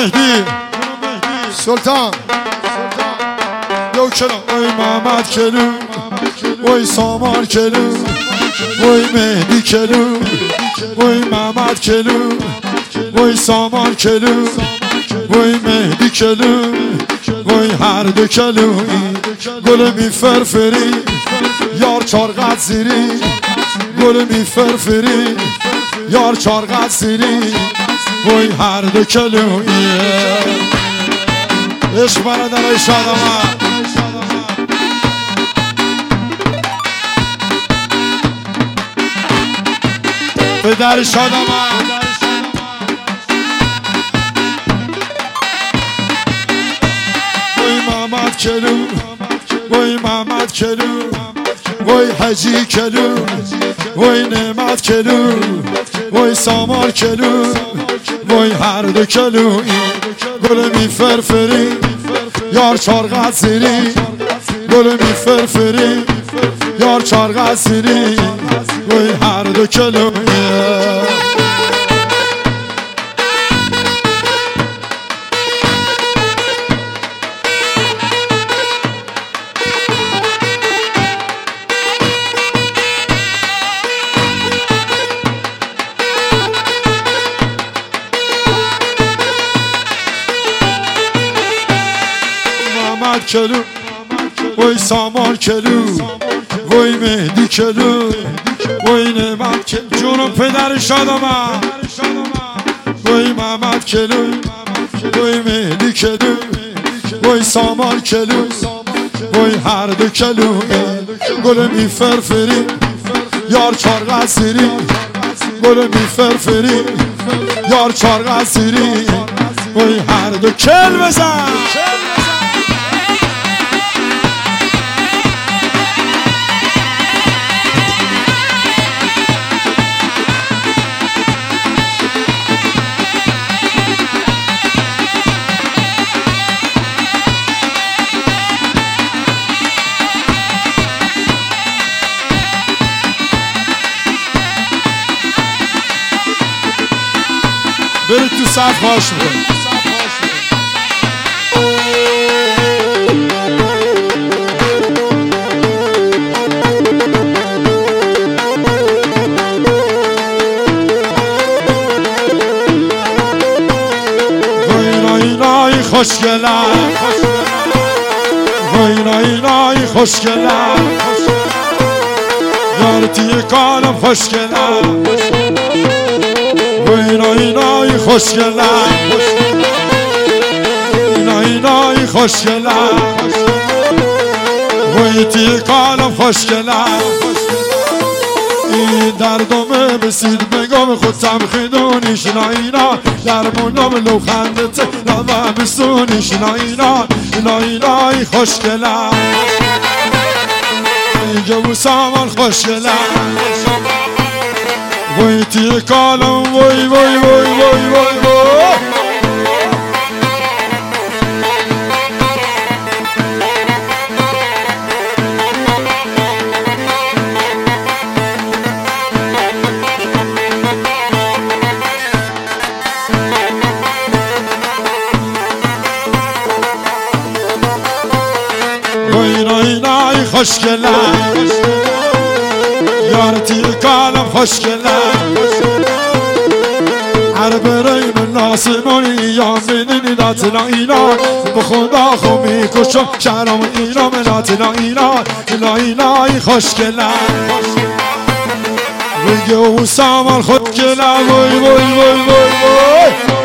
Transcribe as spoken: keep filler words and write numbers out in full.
مهدی سلطان یو کلام وای محمد کلو وای سامان کلو وای مهدی کلو وای محمد کلو وای سامان کلو وای مهدی کلو وای هر دو کلویی گل می فرفری یار چارقد زیری گل می فرفری یار چارقد زیری وای هر دو کلویی عشق برادرای شادمان پدر شادمان وای محمد کلو وای محمد کلو وای حجی کلو وای نعمت کلو وای سامان کلو وای هر دو کلویی گل می فرفری یار چارقد زیری گل می فرفری یار چارقد زیری وای هر دو کلویی محمد کلو وای سامان کلو وای مهدی کلو وای نعمت کلو جونم پدر شادمان وای محمد کلو وای مهدی کلو وای سامان کلو وای هر دو کلو گل می فرفری یار چارقد زیری گل می فرفری یار چارقد زیری وای هر دو کل بزن برید تو صف هاش میکنید وای نای نای خوشگلم وای نای نای خوشگلم یارتی کانم خوشگلم وای نای نای خوشگلم نای نای خوشگلم وای تی کانم خوشگلم این دردم بسید بگم خودم خیدونیش ناینا درمونم لو خندت لبم بسونیش ناینا نای نای خوشگلم جو سامان خوشگلم وای تی کانم وای وای وای وای وای وای وای نای نای خوشگلم یارتی کانم خوشگلم هر برای من ناسمونی یا منی ناتنا اینا بخدا خو میکشم شهرم اینا مناتنا اینا اینا اینای خوشگلم ویگه و سامان خوشگلم وای وای وای وای وای